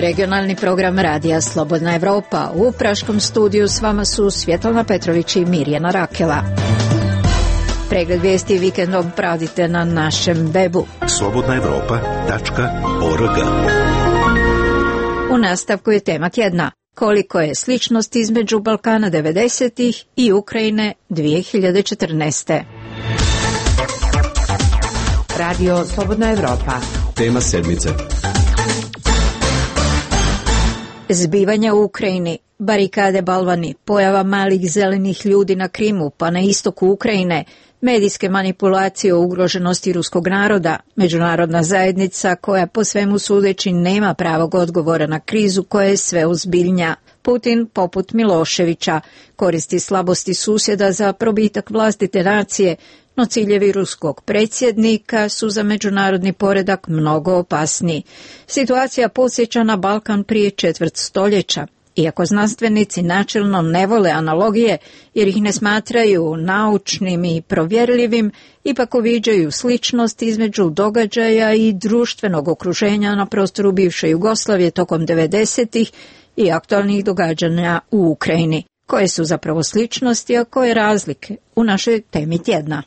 je regionalni program Radija Slobodna Evropa. U praškom studiju s vama su Svjetlana Petrović i Mirjana Rakela. Pregled vijesti vikendom pratite na našem webu slobodnaevropa.org. U nastavku je tema tjedna. Koliko je sličnosti između Balkana 90-ih i Ukrajine 2014. Radio Slobodna Evropa. Tema sedmice. Zbivanja u Ukrajini, barikade balvani, pojava malih zelenih ljudi na Krimu pa na istoku Ukrajine, medijske manipulacije o ugroženosti ruskog naroda, međunarodna zajednica koja po svemu sudeći nema pravog odgovora na krizu koja je sve ozbiljnija. Putin, poput Miloševića, koristi slabosti susjeda za probitak vlastite nacije, no ciljevi ruskog predsjednika su za međunarodni poredak mnogo opasniji. Situacija podsjeća na Balkan prije četvrt stoljeća. Iako znanstvenici načelno ne vole analogije jer ih ne smatraju naučnim i provjerljivim, ipak uviđaju sličnost između događaja i društvenog okruženja na prostoru bivše Jugoslavije tokom 90-ih i aktualnih događanja u Ukrajini. Koje su zapravo sličnosti, a koje razlike u našoj temi tjedna?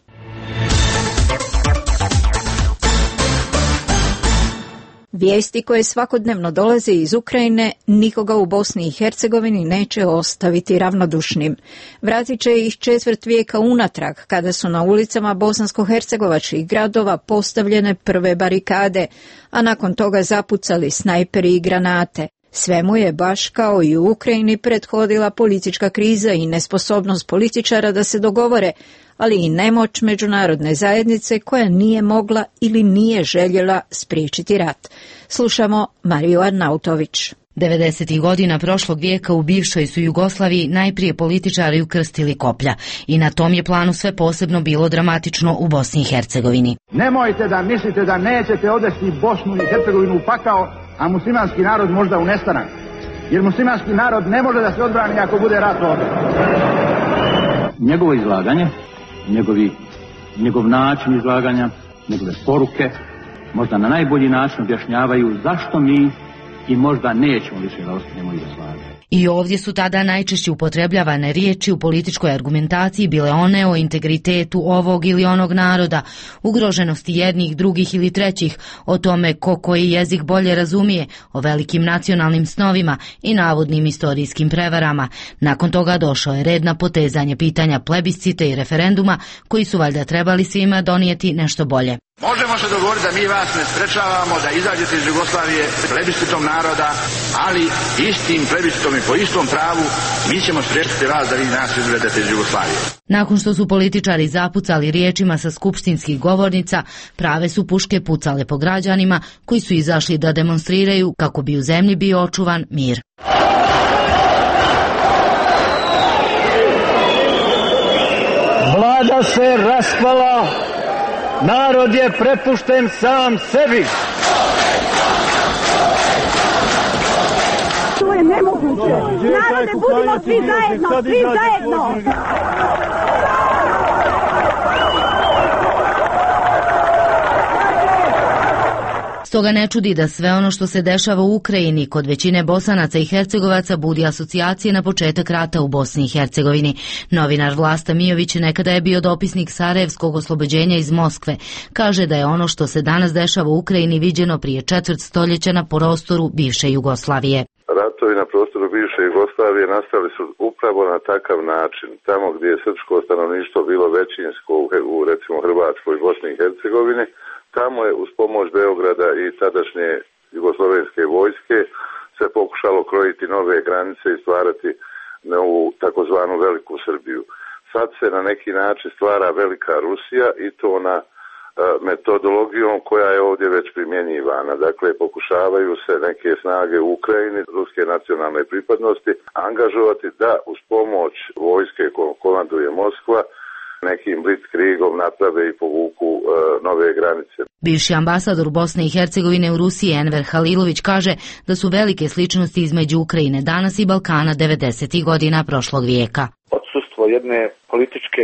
Vijesti koje svakodnevno dolaze iz Ukrajine nikoga u Bosni i Hercegovini neće ostaviti ravnodušnim. Vratit će ih četvrt vijeka unatrag, kada su na ulicama bosansko-hercegovačkih gradova postavljene prve barikade, a nakon toga zapucali snajperi i granate. Svemu je baš kao i u Ukrajini prethodila politička kriza i nesposobnost političara da se dogovore, ali i nemoć međunarodne zajednice koja nije mogla ili nije željela spriječiti rat. Slušamo Mariju Arnautović. 90. godina prošlog vijeka u bivšoj su Jugoslaviji najprije političari ukrstili koplja i na tom je planu sve posebno bilo dramatično u Bosni i Hercegovini. Nemojte da mislite da nećete odvesti Bosnu i Hercegovinu u pakao, a muslimanski narod možda u nestanak. Jer muslimanski narod ne može da se odbrani ako bude rat ovdje. Njegovo izlaganje, njegov način izlaganja, njegove poruke možda na najbolji način objašnjavaju zašto mi i možda nećemo više da ostanemo Jugoslavije. I ovdje su tada najčešće upotrebljavane riječi u političkoj argumentaciji bile one o integritetu ovog ili onog naroda, ugroženosti jednih, drugih ili trećih, o tome ko koji jezik bolje razumije, o velikim nacionalnim snovima i navodnim istorijskim prevarama. Nakon toga došao je red na potezanje pitanja plebiscita i referenduma, koji su valjda trebali svima donijeti nešto bolje. Možemo se dogovoriti da mi vas ne sprečavamo da izađete iz Jugoslavije plebiscitom naroda, ali istim plebiscitom i po istom pravu mi ćemo spriječiti vas da vi nas izvedete iz Jugoslavije. Nakon što su političari zapucali riječima sa skupštinskih govornica, prave su puške pucale po građanima koji su izašli da demonstriraju kako bi u zemlji bio očuvan mir. Vlada se raspala. Narod je prepušten sam sebi. To je nemoguće. Narode, budimo svi zajedno, svi zajedno. Stoga ne čudi da sve ono što se dešava u Ukrajini kod većine Bosanaca i Hercegovaca budi asocijacije na početak rata u Bosni i Hercegovini. Novinar Vlasta Mijović nekada je bio dopisnik Sarajevskog oslobođenja iz Moskve. Kaže da je ono što se danas dešava u Ukrajini viđeno prije četvrt stoljeća na prostoru bivše Jugoslavije. Ratovi na prostoru bivše Jugoslavije nastali su upravo na takav način. Tamo gdje je srpsko stanovništvo bilo većinsko u recimo Hrvatskoj i Bosni i Hercegovini, tamo je uz pomoć Beograda i tadašnje jugoslovenske vojske se pokušalo krojiti nove granice i stvarati novu takozvanu Veliku Srbiju. Sad se na neki način stvara Velika Rusija i to na metodologijom koja je ovdje već primjenjivana. Dakle, pokušavaju se neke snage u Ukrajini, ruske nacionalne pripadnosti, angažovati da uz pomoć vojske kojom komanduje Moskva nekim blitzkriegom naprave i povuku nove granice. Bivši ambasador Bosne i Hercegovine u Rusiji Enver Halilović kaže da su velike sličnosti između Ukrajine danas i Balkana 90. godina prošlog vijeka. Odsustvo jedne političke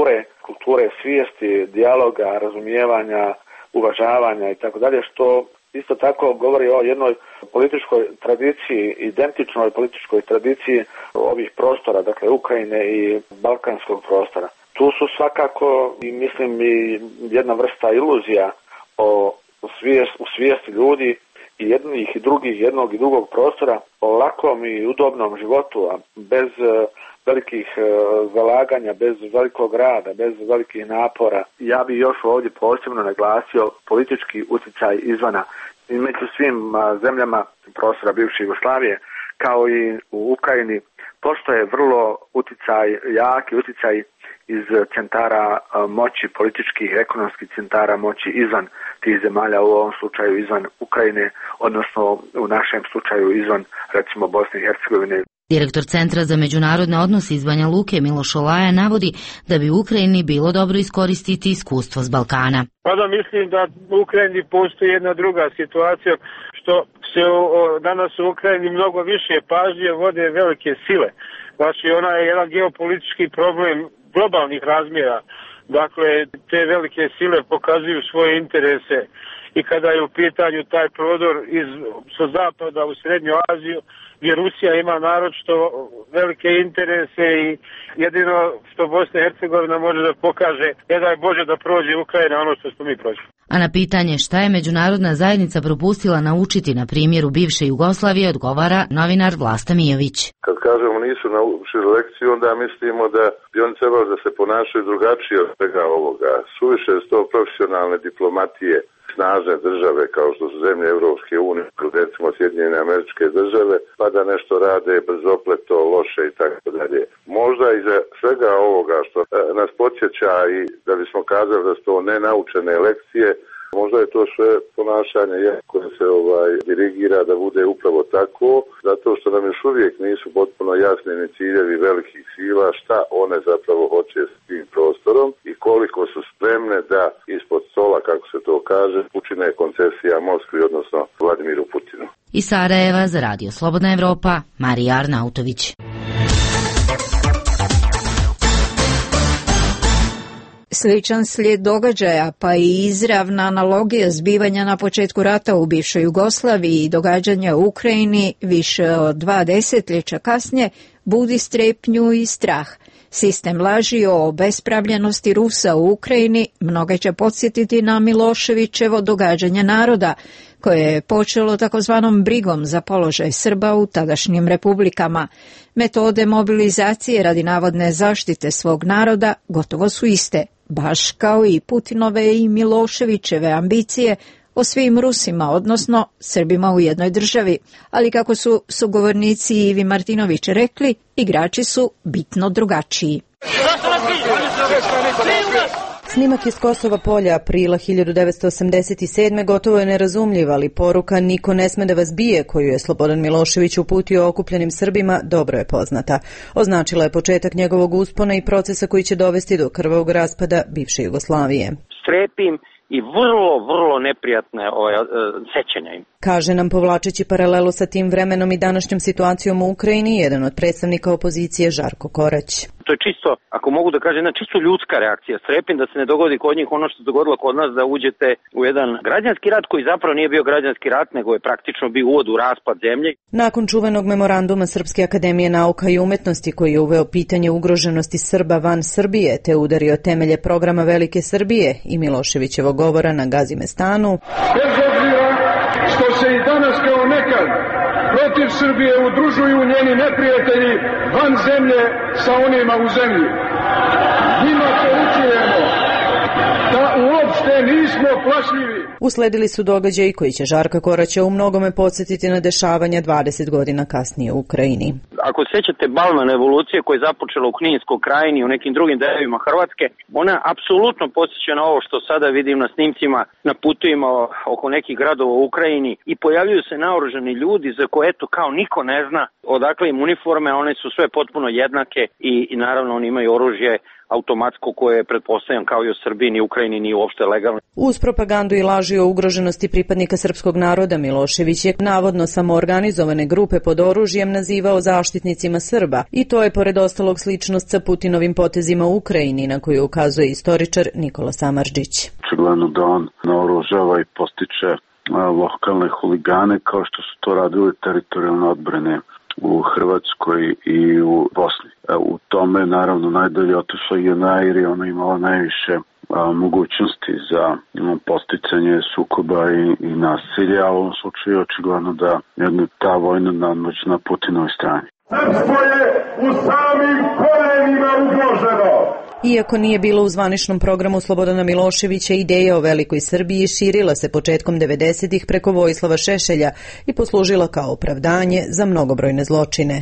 kulture svijesti, dijaloga, razumijevanja, uvažavanja i tako dalje, što isto tako govori o jednoj političkoj tradiciji, identičnoj političkoj tradiciji ovih prostora, dakle Ukrajine i balkanskog prostora. Tu su svakako i mislim i jedna vrsta iluzija o svijesti ljudi i jednih i drugih, jednog i drugog prostora, o lakom i udobnom životu, a bez velikih zalaganja, bez velikog rada, bez velikih napora. Ja bih još ovdje posebno naglasio politički utjecaj izvana. I među svim zemljama prostora bivše Jugoslavije, kao i u Ukrajini, postoje vrlo jaki utjecaj iz centara moći, političkih, ekonomskih centara moći izvan tih zemalja, u ovom slučaju izvan Ukrajine, odnosno u našem slučaju izvan, recimo, Bosne i Hercegovine. Direktor Centra za međunarodne odnose iz Banja Luke Miloš Olaja navodi da bi u Ukrajini bilo dobro iskoristiti iskustvo s Balkana. Pa da, mislim da u Ukrajini postoji jedna druga situacija, što se danas u Ukrajini mnogo više pažnje vode velike sile. Znači, ona je jedan geopolitički problem globalnih razmjera. Dakle, te velike sile pokazuju svoje interese i kada je u pitanju taj prodor sa zapada u Srednju Aziju, gdje Rusija ima naročito velike interese i jedino što Bosna i Hercegovina može da pokaže, ne daj Bože da prođe Ukrajina ono što smo mi prošli. A na pitanje šta je međunarodna zajednica propustila naučiti na primjeru bivše Jugoslavije odgovara novinar Vlasta Mijović. Kad kažemo nisu naučili lekciju, onda mislimo da bi oni trebali da se ponašaju drugačije od svega ovoga. Suviše su to profesionalne diplomatije, snažne države kao što su zemlje Europske unije, recimo Sjedinjene Američke Države, pa da nešto rade brzopleto, loše i tako dalje. Možda iza svega ovoga što nas podsjeća i da bismo kazali da su to nenaučene lekcije, možda je to sve ponašanje koje se dirigira da bude upravo tako, zato što nam još uvijek nisu potpuno jasni ni ciljevi velikih sila, šta one zapravo hoće s tim prostorom i koliko su spremne da ispod stola, kako se to kaže, učine koncesija Moskvi, odnosno Vladimiru Putinu. Iz Sarajeva za Radio Slobodna Evropa, Marija Arnautović. Sličan slijed događaja, pa i izravna analogija zbivanja na početku rata u bivšoj Jugoslaviji i događanja u Ukrajini više od 2 desetljeća kasnije budi strepnju i strah. Sistem laži o obespravljenosti Rusa u Ukrajini mnoge će podsjetiti na Miloševićevo događanje naroda, koje je počelo takozvanom brigom za položaj Srba u tadašnjim republikama. Metode mobilizacije radi navodne zaštite svog naroda gotovo su iste, baš kao i Putinove i Miloševićeve ambicije o svim Rusima, odnosno Srbima u jednoj državi. Ali kako su sugovornici Ivi Martinović rekli, igrači su bitno drugačiji. Snimak iz Kosova polja aprila 1987. gotovo je nerazumljiv, ali poruka "niko ne sme da vas bije" koju je Slobodan Milošević uputio okupljenim Srbima dobro je poznata. Označila je početak njegovog uspona i procesa koji će dovesti do krvavog raspada bivše Jugoslavije. Strepim i vrlo neprijatne sećanja im. Kaže nam povlačeći paralelu sa tim vremenom i današnjom situacijom u Ukrajini jedan od predstavnika opozicije Žarko Korać. To je čisto, ako mogu da kažem, čisto ljudska reakcija. Strepim da se ne dogodi kod njih ono što se dogodilo kod nas, da uđete u jedan građanski rat koji zapravo nije bio građanski rat, nego je praktično bio uvod u raspad zemlje. Nakon čuvenog memoranduma Srpske akademije nauka i umetnosti koji je uveo pitanje ugroženosti Srba van Srbije te udario temelje programa Velike Srbije i Miloševićevog govora na Gazimestanu, bez obzira što se i danas kao nekad protiv Srbije udružuju njeni neprijatelji van zemlje sa onima u zemlji, njima poručujemo da uopšte nismo plašljivi. Usledili su događaji koji će Žarka Koraća u mnogome podsjetiti na dešavanja 20 godina kasnije u Ukrajini. Ako sećate balvan evolucije koja je započela u Kninskoj krajini i u nekim drugim delovima Hrvatske, ona apsolutno podsjeća na ovo što sada vidim na snimcima na putovima oko nekih gradova u Ukrajini i pojavljuju se naoružani ljudi za koje eto kao niko ne zna odakle im uniforme, one su sve potpuno jednake i naravno oni imaju oružje automatsko koje je pretpostavljam kao i u Srbiji ni Ukrajini ni uopšte legalno. Uz propagandu i laži o ugroženosti pripadnika srpskog naroda Milošević je navodno samoorganizovane grupe pod oružjem nazivao zaštitnicima Srba i to je pored ostalog sličnost sa Putinovim potezima u Ukrajini na koju ukazuje istoričar Nikola Samardžić. Očigledno da on naoružava i postiče lokalne huligane kao što su to radili teritorijalne odbrane u Hrvatskoj i u Bosni. U tome naravno najdalje otišla JNA jer je ona imala najviše mogućnosti za posticanje sukoba i nasilja, a u ovom slučaju je očigledno da je ta vojna nadmoć na Putinovoj strani. Srpstvo je u samim korenima ugroženo. Iako nije bilo u zvaničnom programu Slobodana Miloševića, ideja o velikoj Srbiji širila se početkom 90-ih preko Vojislava Šešelja i poslužila kao opravdanje za mnogobrojne zločine.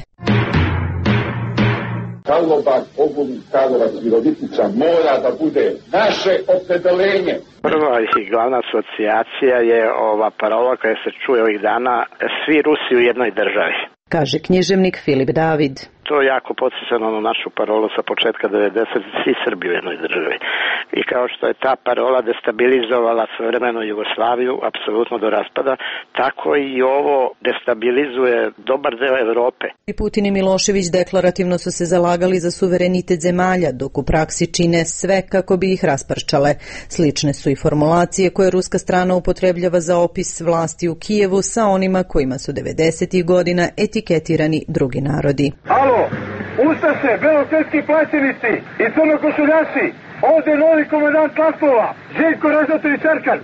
Karlobag, Ogulin, Karlovac, Virovitica mora da bude naše opredeljenje. Prva i glavna asocijacija je ova parola koja se čuje ovih dana, svi Rusi u jednoj državi. Kaže književnik Filip David. To je jako podsjeća na našu parolu sa početka 90. svi Srbi u jednoj državi. I kao što je ta parola destabilizovala svevremenu Jugoslaviju, apsolutno do raspada, tako i ovo destabilizuje dobar deo Evrope. I Putin i Milošević deklarativno su se zalagali za suverenitet zemalja, dok u praksi čine sve kako bi ih rasparčale. Slične su i formulacije koje ruska strana upotrebljava za opis vlasti u Kijevu sa onima kojima su 90. godina etiketirani drugi narodi. Alo, Ustaše, belosvetski plaćenici i crnokošuljaši, ovdje novi komandant Laslova, Željko Ražnatović Čerkan.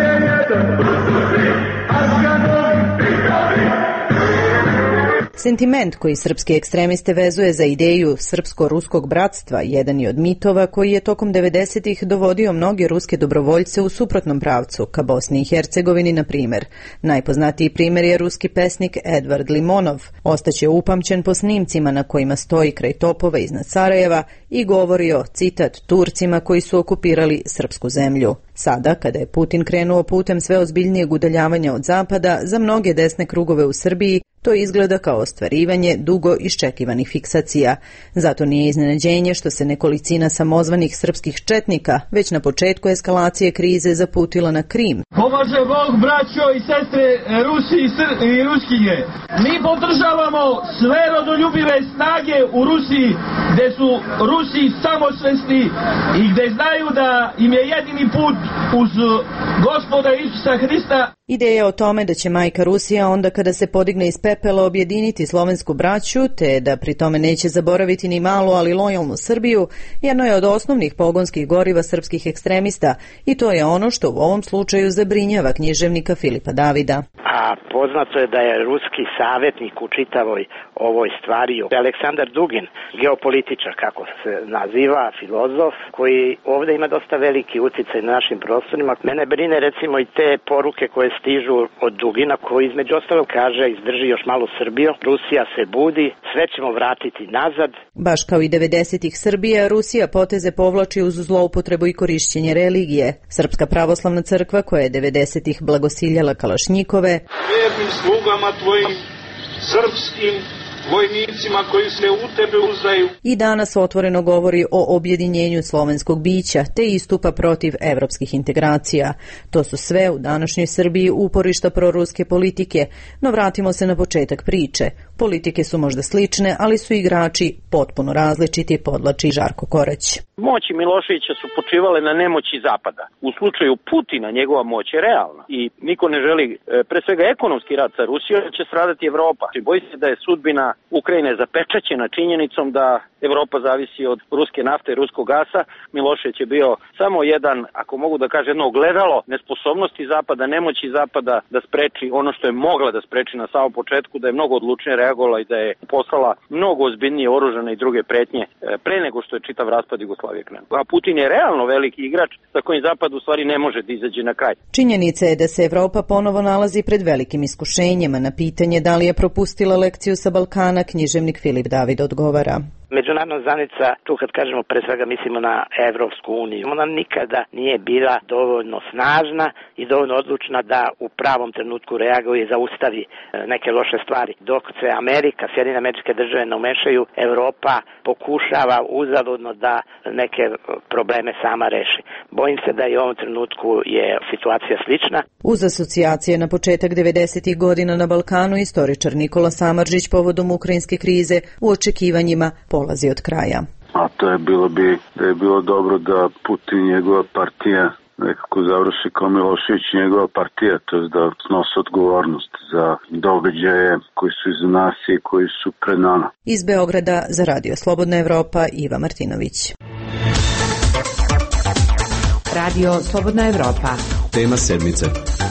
Sentiment koji srpski ekstremiste vezuje za ideju srpsko-ruskog bratstva jedan je od mitova koji je tokom 90-ih dovodio mnoge ruske dobrovoljce u suprotnom pravcu, ka Bosni i Hercegovini na primjer. Najpoznatiji primjer je ruski pesnik Edvard Limonov. Ostaće upamćen po snimcima na kojima stoji kraj topova iznad Sarajeva i govori o, citat, Turcima koji su okupirali srpsku zemlju. Sada, kada je Putin krenuo putem sve ozbiljnijeg udaljavanja od zapada, za mnoge desne krugove u Srbiji to izgleda kao ostvarivanje dugo iščekivanih fiksacija. Zato nije iznenađenje što se nekolicina samozvanih srpskih četnika već na početku eskalacije krize zaputila na Krim. Pomaže Bog, braćo i sestre, Rusi i Ruskinje. Mi podržavamo sve rodoljubive snage u Rusiji, gde su Rusi samosvesni i gde znaju da im je jedini put uz Gospoda Isusa Hrista. Ideja o tome da će majka Rusija onda kada se podigne iz pepela objediniti slovensku braću, te da pri tome neće zaboraviti ni malu, ali lojalnu Srbiju, jedno je od osnovnih pogonskih goriva srpskih ekstremista i to je ono što u ovom slučaju zabrinjava književnika Filipa Davida. A poznato je da je ruski savjetnik u čitavoj ovoj stvari Aleksandar Dugin, geopolitičar, kako se naziva, filozof, koji ovdje ima dosta veliki uticaj na našim prostorima. Mene brine recimo i te poruke koje stižu od Dugina, koji između ostalog kaže, izdrži još malo Srbiju, Rusija se budi, sve ćemo vratiti nazad. Baš kao i 90-ih Srbija, Rusija poteze povlači uz zloupotrebu i korišćenje religije. Srpska pravoslavna crkva, koja je 90-ih blagosiljala kalašnjikove, Vjernim slugama tvojim, srpskim vojnicima koji se u tebe uzdaju. I danas otvoreno govori o objedinjenju slovenskog bića, te istupa protiv evropskih integracija. To su sve u današnjoj Srbiji uporišta proruske politike, no vratimo se na početak priče. Politike su možda slične, ali su igrači potpuno različiti, podlači Žarko Korać. Moći Miloševića su počivale na nemoći Zapada. U slučaju Putina njegova moć je realna i niko ne želi, pre svega ekonomski rat sa Rusijom, će stradati Evropa. Boji se da je sudbina Ukrajine zapečaćena činjenicom da Evropa zavisi od ruske nafte i ruskog gasa. Milošević je bio samo jedan, ako mogu da kažem, jedno ogledalo nesposobnosti Zapada, nemoći Zapada da spreči ono što je mogla da spreči na samom početku, da je mnogo odlučnije reagovala i da je poslala mnogo ozbiljnije oružane i druge pretnje pre nego što je čitav raspad Jugoslavije krenuo. A Putin je realno veliki igrač sa kojim Zapad u stvari ne može da izađe na kraj. Činjenica je da se Evropa ponovo nalazi pred velikim iskušenjima. Na pitanje da li je propustila lekciju sa Balkana, književnik Filip David odgovara. Međunarodna zajednica, tu kad kažemo pre svega mislimo na Evropsku uniju, ona nikada nije bila dovoljno snažna i dovoljno odlučna da u pravom trenutku reaguje i zaustavi neke loše stvari. Dok se Amerika, Sjedinjene Američke Države ne umešaju, Evropa pokušava uzaludno da neke probleme sama reši. Bojim se da i u ovom trenutku je situacija slična. Uz asocijacije na početak 90. godina na Balkanu, istoričar Nikola Samardžić povodom ukrajinske krize u očekivanjima polazi od kraja. A to je bilo dobro da Putin i njegova partija nekako završi kao Milošević i njegova partija, to je da snose odgovornost za događaje koji su iza nas i koji su pred nama. Iz Beograda za Radio Slobodna Evropa, Iva Martinović. Radio Slobodna Evropa. Tema sedmice.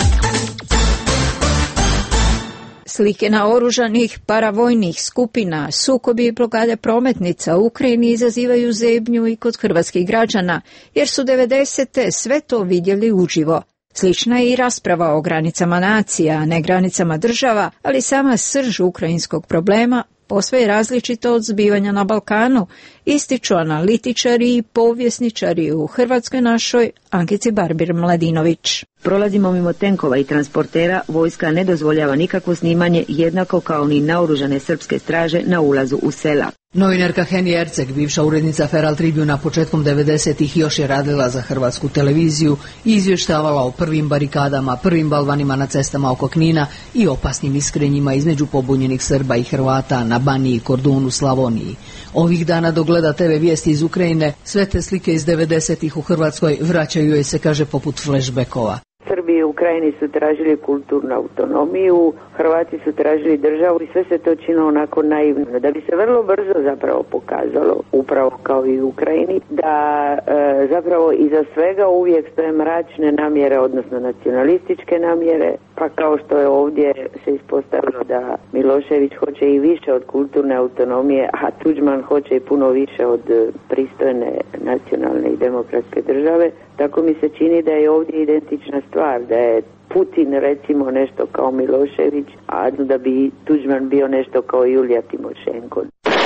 Slike naoružanih paravojnih skupina, sukobi i blokade prometnica u Ukrajini izazivaju zebnju i kod hrvatskih građana, jer su 90. sve to vidjeli uživo. Slična je i rasprava o granicama nacija, a ne granicama država, ali sama srž ukrajinskog problema posve je različito od zbivanja na Balkanu, ističu analitičari i povjesničari u Hrvatskoj našoj Ankici Barbir-Mladinović. Prolazimo mimo tenkova i transportera, vojska ne dozvoljava nikakvo snimanje, jednako kao ni naoružane srpske straže na ulazu u sela. Novinarka Heni Erceg, bivša urednica Feral Tribuna početkom 90-ih, još je radila za hrvatsku televiziju i izvještavala o prvim barikadama, prvim balvanima na cestama oko Knina i opasnim iskrenjima između pobunjenih Srba i Hrvata na Baniji, Kordunu, Slavoniji. Ovih dana dok gleda TV vijesti iz Ukrajine, sve te slike iz 90-ih u Hrvatskoj vraćaju joj se, kaže, poput flashbackova. Srbi i Ukrajini su tražili kulturnu autonomiju, Hrvati su tražili državu i sve se to činilo onako naivno. Da bi se vrlo brzo zapravo pokazalo, upravo kao i u Ukrajini, da zapravo iza svega uvijek stoje mračne namjere, odnosno nacionalističke namjere, pa kao što je ovdje se ispostavilo da Milošević hoće i više od kulturne autonomije, a Tuđman hoće i puno više od pristojne nacionalne i demokratske države, tako mi se čini da je ovdje identična stvar, da je Putin recimo nešto kao Milošević, a da bi Tuđman bio nešto kao Julija Timošenko.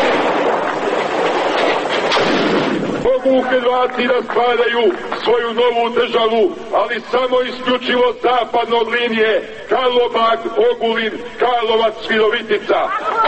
Mogu Hrvati raspadaju svoju novu državu, ali samo isključivo zapadno od linije Karlobag, Ogulin, Karlovac, Virovitica.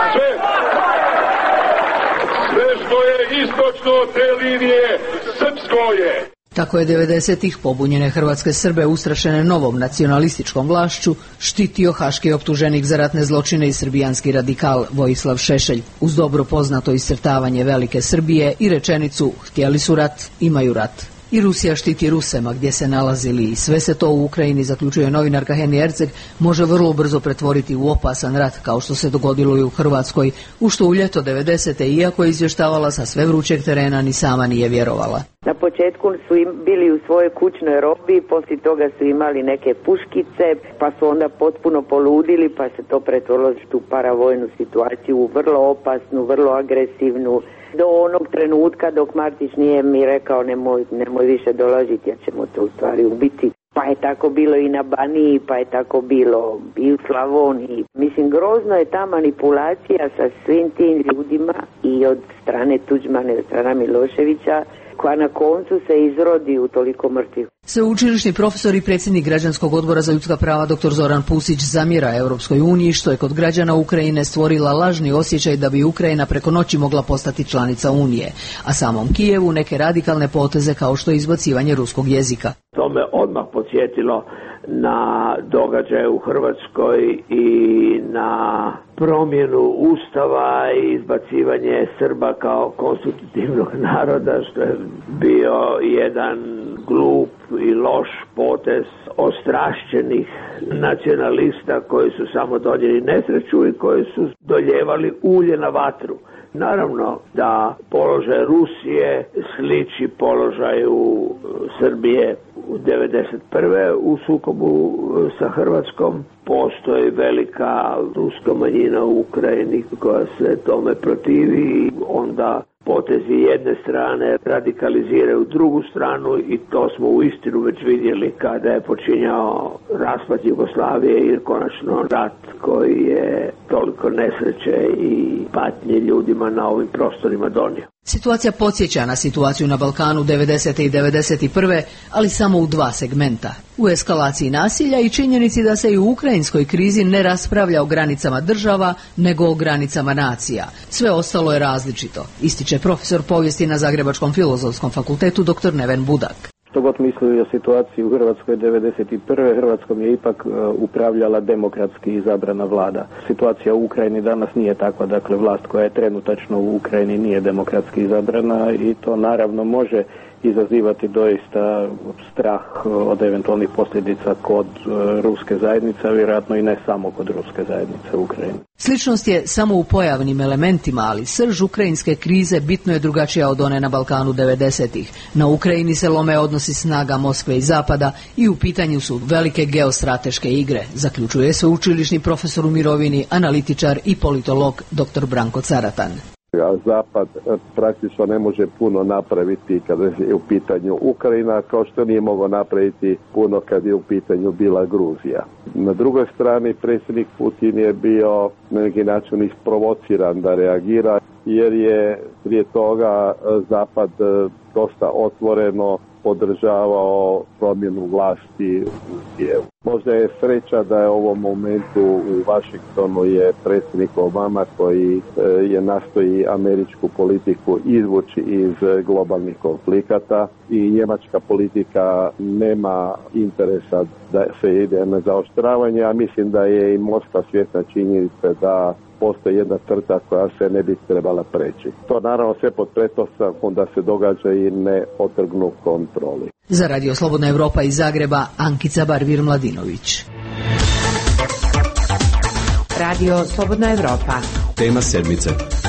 Sve što je istočno od te linije srpsko je. Tako je 90-ih pobunjene hrvatske Srbe, ustrašene novom nacionalističkom vlašću, štitio haški optuženik za ratne zločine i srbijanski radikal Vojislav Šešelj, uz dobro poznato iscrtavanje velike Srbije i rečenicu "htjeli su rat, imaju rat". I Rusija štiti Ruse ma gdje se nalazili i sve se to u Ukrajini, zaključuje novinarka Heni Erceg, može vrlo brzo pretvoriti u opasan rat, kao što se dogodilo i u Hrvatskoj, u što u ljeto 90. iako je izvještavala sa sve vrućeg terena, ni sama nije vjerovala. Na početku su bili u svojoj kućnoj robi, poslije toga su imali neke puškice, pa su onda potpuno poludili, pa se to pretvorilo u tu paravojnu situaciju, vrlo opasnu, vrlo agresivnu, do onog trenutka dok Martić nije mi rekao nemoj više dolaziti, jer ćemo to u stvari ubiti. Pa je tako bilo i na Baniji, pa je tako bilo i u Slavoniji. Mislim, grozno je ta manipulacija sa svim tim ljudima i od strane Tuđmana i od strane Miloševića, koja na koncu se izrodi u toliko mrtvih. Sveučilišni profesor i predsjednik Građanskog odbora za ljudska prava dr. Zoran Pusić zamjera Europskoj uniji što je kod građana Ukrajine stvorila lažni osjećaj da bi Ukrajina preko noći mogla postati članica Unije, a samom Kijevu neke radikalne poteze kao što je izbacivanje ruskog jezika. To me odmah podsjetilo na događaje u Hrvatskoj i na promjenu Ustava i izbacivanje Srba kao konstitutivnog naroda, što je bio jedan glup i loš potez ostrašćenih nacionalista koji su samo donijeli nesreću i koji su doljevali ulje na vatru. Naravno da položaj Rusije sliči položaju Srbije u 1991. u sukobu sa Hrvatskom. Postoji velika ruska manjina u Ukrajini koja se tome protivi i onda potezi jedne strane radikaliziraju drugu stranu i to smo uistinu već vidjeli kada je počinjao raspad Jugoslavije i konačno rat koji je toliko nesreće i patnje ljudima na ovim prostorima donio. Situacija podsjeća na situaciju na Balkanu 90. i 91. ali samo u dva segmenta. U eskalaciji nasilja i činjenici da se i u ukrajinskoj krizi ne raspravlja o granicama država, nego o granicama nacija. Sve ostalo je različito, ističe profesor povijesti na Zagrebačkom filozofskom fakultetu dr. Neven Budak. Što god mislili o situaciji u Hrvatskoj 1991. Hrvatskom je ipak upravljala demokratski izabrana vlada. Situacija u Ukrajini danas nije takva, dakle vlast koja je trenutačno u Ukrajini nije demokratski izabrana i to naravno može izazivati doista strah od eventualnih posljedica kod ruske zajednice, a vjerojatno i ne samo kod ruske zajednice u Ukrajini. Sličnost je samo u pojavnim elementima, ali srž ukrajinske krize bitno je drugačija od one na Balkanu 90-ih. Na Ukrajini se lome odnosi snaga Moskve i Zapada i u pitanju su velike geostrateške igre, zaključuje sveučilišni profesor u mirovini, analitičar i politolog dr. Branko Caratan. A Zapad praktično ne može puno napraviti kada je u pitanju Ukrajina, kao što nije mogao napraviti puno kad je u pitanju bila Gruzija. Na drugoj strani predsjednik Putin je bio na neki način isprovociran da reagira, jer je prije toga Zapad dosta otvoreno podržavao promjenu vlasti u Kijevu. Možda je sreća da je u ovom momentu u Washingtonu je predsjednik Obama koji je nastoji američku politiku izvući iz globalnih konflikata i njemačka politika nema interesa da se ide na zaoštravanje, a mislim da je i Moskva svjesna činjenice da postoji jedna crta koja se ne bi trebala preći. To naravno sve pod pretpostavkom da se događa i ne otrgnu kontroli. Za Radio Slobodna Evropa iz Zagreba, Ankica Barvir-Mladinović. Radio Slobodna Evropa. Tema sedmice.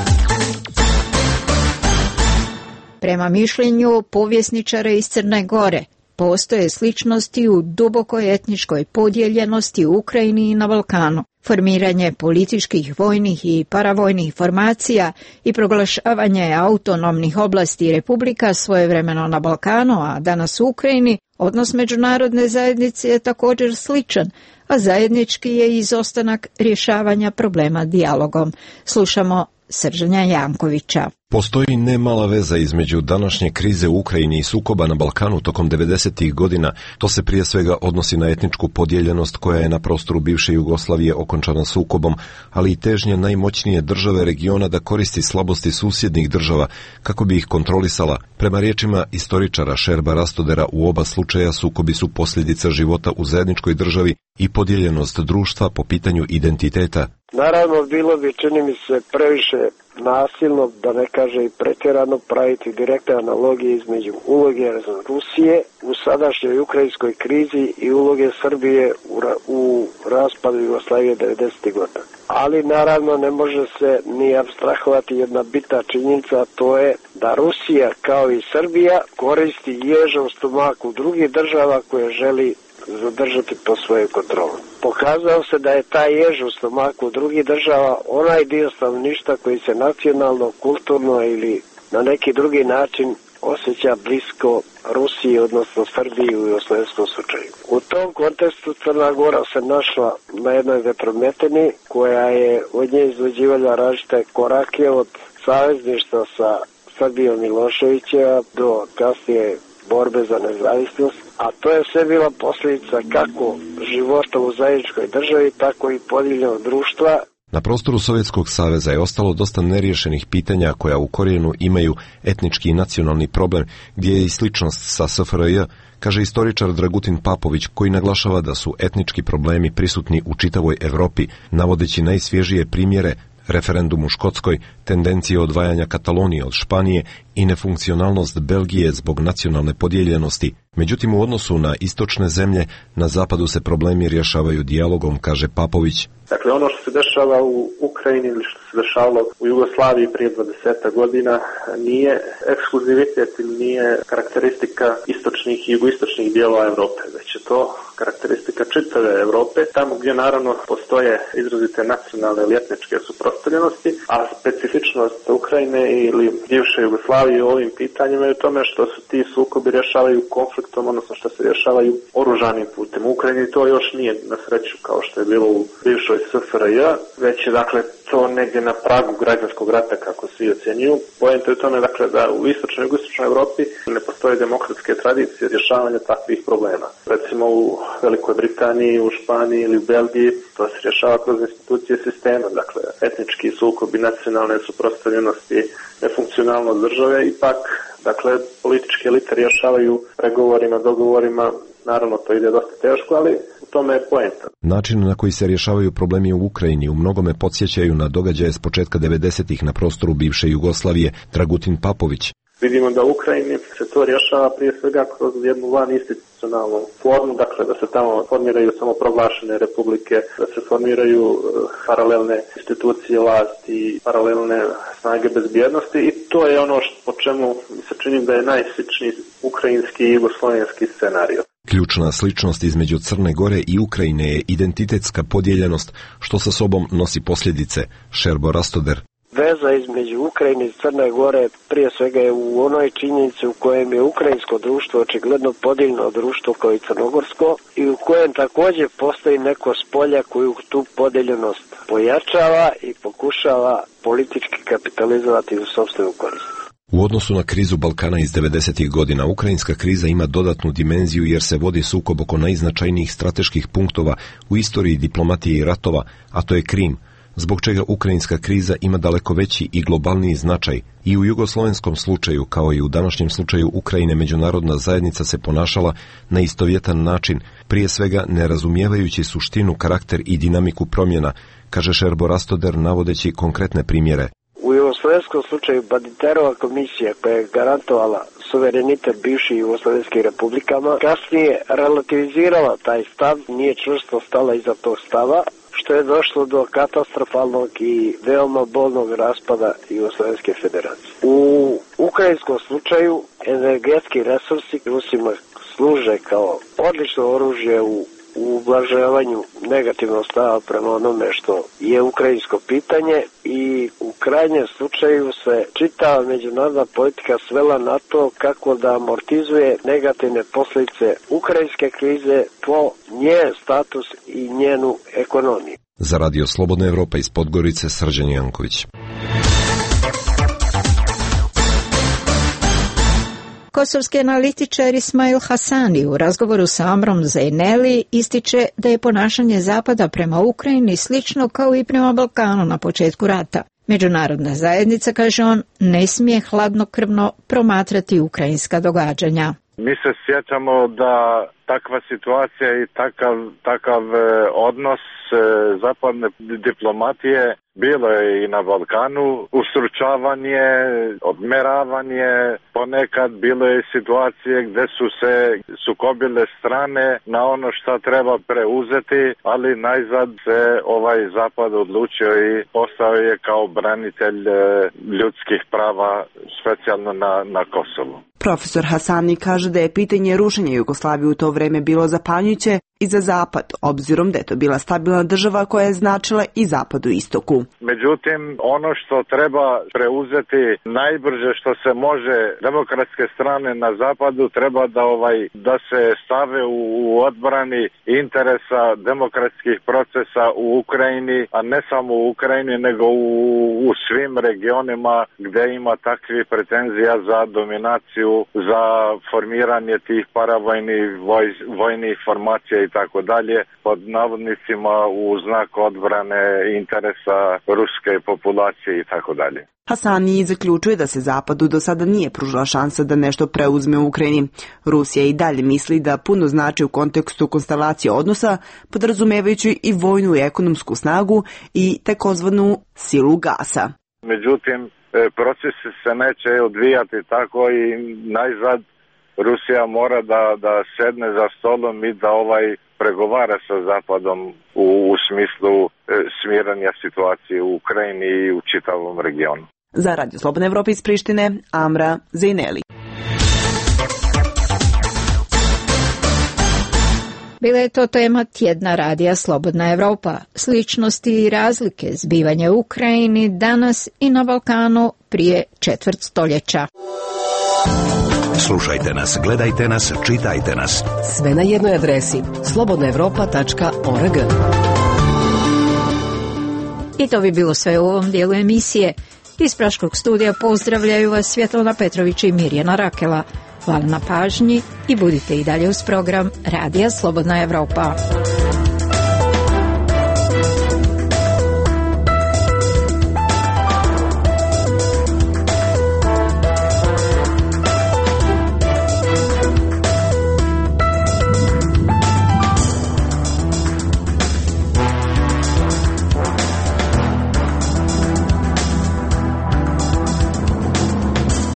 Prema mišljenju povjesničara iz Crne Gore, postoje sličnosti u dubokoj etničkoj podijeljenosti u Ukrajini i na Balkanu. Formiranje političkih, vojnih i paravojnih formacija i proglašavanje autonomnih oblasti i republika svojevremeno na Balkanu, a danas u Ukrajini, odnos međunarodne zajednice je također sličan, a zajednički je izostanak rješavanja problema dijalogom. Slušamo Srđana Jankovića. Postoji nemala veza između današnje krize u Ukrajini i sukoba na Balkanu tokom 90-ih godina. To se prije svega odnosi na etničku podijeljenost koja je na prostoru bivše Jugoslavije okončana sukobom, ali i težnja najmoćnije države regiona da koristi slabosti susjednih država kako bi ih kontrolisala. Prema riječima istoričara Šerba Rastodera, u oba slučaja sukobi su posljedica života u zajedničkoj državi i podijeljenost društva po pitanju identiteta. Naravno, bilo bi, čini mi se, previše nasilno, da ne kaže i pretjerano, praviti direktne analogije između uloge Rusije u sadašnjoj ukrajinskoj krizi i uloge Srbije u raspadu Jugoslavije 90. godina. Ali naravno ne može se ni apstrahovati jedna bitna činjenica, a to je da Rusija kao i Srbija koristi ježa u stomaku drugih država koje želi zadržati po svojoj kontroli. Pokazalo se da je taj jež u stomaku drugih država onaj dio stanovništva koji se nacionalno, kulturno ili na neki drugi način osjeća blisko Rusiji, odnosno Srbiji u jugoslavenskom slučaju. U tom kontekstu Crna Gora se našla na jednoj vetrometini koja je od nje izvođivala različite korake od savezništva sa Srbijom Miloševića do kasnije borbe za nezavisnost, a to je sve bila posljedica kako života u zajedničkoj državi, tako i podijeljenog društva. Na prostoru Sovjetskog saveza je ostalo dosta neriješenih pitanja koja u korijenu imaju etnički i nacionalni problem, gdje je i sličnost sa SFRJ, kaže istoričar Dragutin Papović, koji naglašava da su etnički problemi prisutni u čitavoj Europi, navodeći najsvježije primjere referendum u Škotskoj, tendencije odvajanja Katalonije od Španije i nefunkcionalnost Belgije zbog nacionalne podijeljenosti. Međutim, u odnosu na istočne zemlje, na zapadu se problemi rješavaju dijalogom, kaže Papović. Dakle, ono što se dešava u Ukrajini ili što se dešavalo u Jugoslaviji prije 20 godina nije ekskluzivitet ili nije karakteristika istočnih i jugoistočnih dijelova Europe, već je to karakteristika čitave Europe, tamo gdje naravno postoje izrazite nacionalne ili etničke suprotstavljenosti, a specifičnost Ukrajine ili bivše Jugoslavije u ovim pitanjima je u tome što se ti sukobi rješavaju konfliktom, odnosno što se rješavaju oružanim putem. U Ukrajini to još nije na sreću kao što je bilo u bivšoj SFRJ, već je dakle to negdje na pragu građanskog rata kako svi ocjenjuju. Poenta je u tome dakle da u istočnoj i jugoistočnoj Europi ne postoje demokratske tradicije rješavanja takvih problema. Recimo u Velikoj Britaniji, u Španiji ili u Belgiji to se rješava kroz institucije sistema, dakle etnički sukobi, nacionalne suprotstavljenosti, nefunkcionalnost države, ipak dakle političke elite rješavaju pregovorima, dogovorima. Naravno, to ide dosta teško, ali u tome je poenta. Način na koji se rješavaju problemi u Ukrajini u mnogome podsjećaju na događaje s početka 90-ih na prostoru bivše Jugoslavije, Dragutin Papović. Vidimo da u Ukrajini se to rješava prije svega kroz jednu vaninstitucionalnu formu, dakle da se tamo formiraju samoproglašene republike, da se formiraju paralelne institucije vlasti, paralelne snage bezbjednosti i to je ono po čemu mi se čini da je najsličniji ukrajinski i jugoslovenski scenario. Ključna sličnost između Crne Gore i Ukrajine je identitetska podijeljenost, što sa sobom nosi posljedice. Šerbo Rastoder. Veza između Ukrajine i Crne Gore prije svega je u onoj činjenici u kojem je ukrajinsko društvo očigledno podijeljeno društvo kao i crnogorsko i u kojem također postoji neko spolja koju tu podeljenost pojačava i pokušava politički kapitalizovati u sopstvenu korist. U odnosu na krizu Balkana iz 90. godina, ukrajinska kriza ima dodatnu dimenziju jer se vodi sukob oko najznačajnijih strateških punktova u istoriji diplomatije i ratova, a to je Krim, zbog čega ukrajinska kriza ima daleko veći i globalniji značaj. I u jugoslovenskom slučaju, kao i u današnjem slučaju Ukrajine, međunarodna zajednica se ponašala na istovjetan način, prije svega ne razumijevajući suštinu, karakter i dinamiku promjena, kaže Šerbo Rastoder navodeći konkretne primjere. U jugoslovenskom slučaju Baditerova komisija koja je garantovala suverenitet bivših jugoslovenskim republikama, kasnije relativizirala taj stav, nije čvrsto stala iza tog stava, što je došlo do katastrofalnog i veoma bolnog raspada Jugoslovenske federacije. U ukrajinskom slučaju energetski resursi Rusima služe kao odlično oružje u ublažavanju negativnog stava prema onome što je ukrajinsko pitanje i u krajnjem slučaju se čitava međunarodna politika svela na to kako da amortizuje negativne posljedice ukrajinske krize po njen status i njenu ekonomiju. Za Radio Slobodna Evropa iz Podgorice, Srđan Janković. Kosovski analitičar Ismail Hasani u razgovoru sa Amrom Zejneli ističe da je ponašanje Zapada prema Ukrajini slično kao i prema Balkanu na početku rata. Međunarodna zajednica, kaže on, ne smije hladnokrvno promatrati ukrajinska događanja. Mi se sjećamo da takva situacija i takav odnos zapadne diplomatije bilo je i na Balkanu, ustručavanje, odmeravanje, ponekad bilo je situacije gdje su se sukobile strane na ono što treba preuzeti, ali najzad se ovaj Zapad odlučio i postao je kao branitelj ljudskih prava, specijalno na Kosovu. Profesor Hasani kaže da je pitanje rušenja Jugoslavije u to vrijeme bilo zapanjujuće i za Zapad, obzirom da je to bila stabilna država koja je značila i Zapadu i Istoku. Međutim, ono što treba preuzeti najbrže što se može demokratske strane na Zapadu treba da se stave u odbrani interesa demokratskih procesa u Ukrajini, a ne samo u Ukrajini nego u svim regionima gdje ima takvih pretenzija za dominaciju, za formiranje tih paravojnih vojnih formacija i tako dalje, pod navodnicima u znak odbrane interesa ruske populacije i tako dalje. Hasani zaključuje da se Zapadu do sada nije pružila šansa da nešto preuzme u Ukrajini. Rusija i dalje misli da puno znači u kontekstu konstelacije odnosa, podrazumevajući i vojnu i ekonomsku snagu i takozvanu silu gasa. Međutim, procesi se neće odvijati tako i najzad Rusija mora da sedne za stolom i da pregovara sa Zapadom u smislu smiranja situacije u Ukrajini i u čitavom regionu. Za Radio Slobodna Evropa iz Prištine, Amra Zejneli. Bila je to tema tjedna radija Slobodna Evropa, sličnosti i razlike zbivanja u Ukrajini danas i na Balkanu prije četvrt stoljeća. Slušajte nas, gledajte nas, čitajte nas. Sve na jednoj adresi slobodnaevropa.org. I to bi bilo sve u ovom dijelu emisije. Iz Praškog studija pozdravljaju vas Svjetlana Petrović i Mirjana Rakela. Hvala na pažnji i budite i dalje uz program Radija Slobodna Evropa.